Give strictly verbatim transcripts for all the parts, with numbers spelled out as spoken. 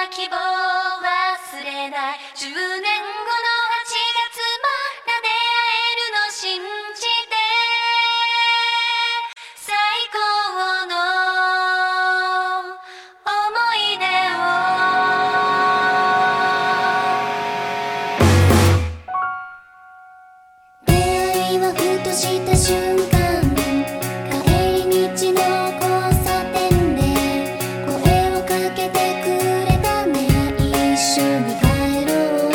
な希望忘れないじゅうねんごのはちがつまだ出会えるの信じて最高の思い出を。出会いはふとした瞬間、帰り道の交差点で声をかけてくれたね。一緒に帰ろう。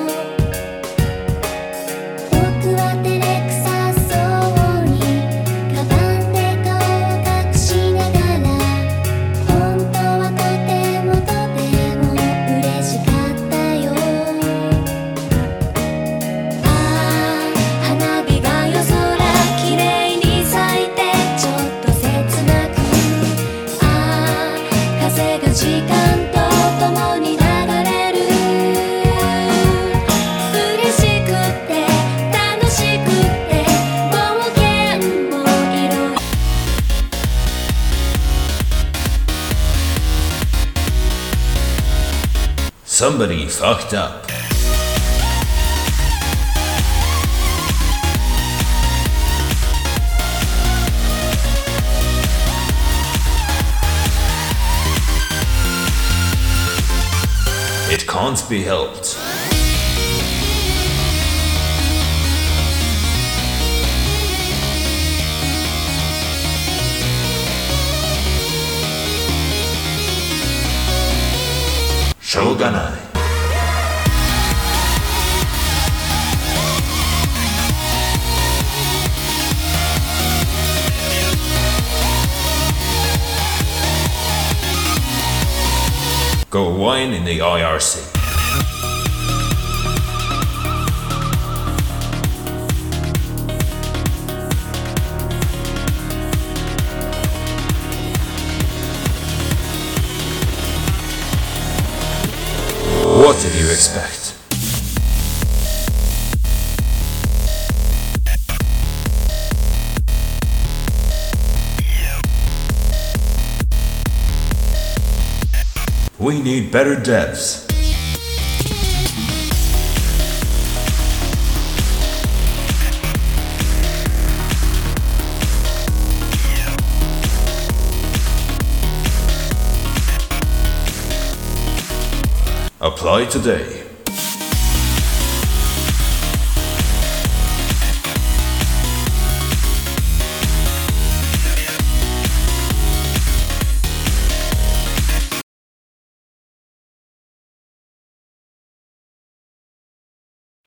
僕は照れくさそうにカバンで顔を隠しながら、本当はとてもとても嬉しかったよ。ああ花火が夜空きれいに咲いてちょっと切なく、ああ風が時間と共に流れる。嬉しくって楽しくって冒険もいろいろ。 Somebody fucked up. It can't be helped. Shogunai. Go wine in the I R C. What did you expect? We need better devs. Apply today.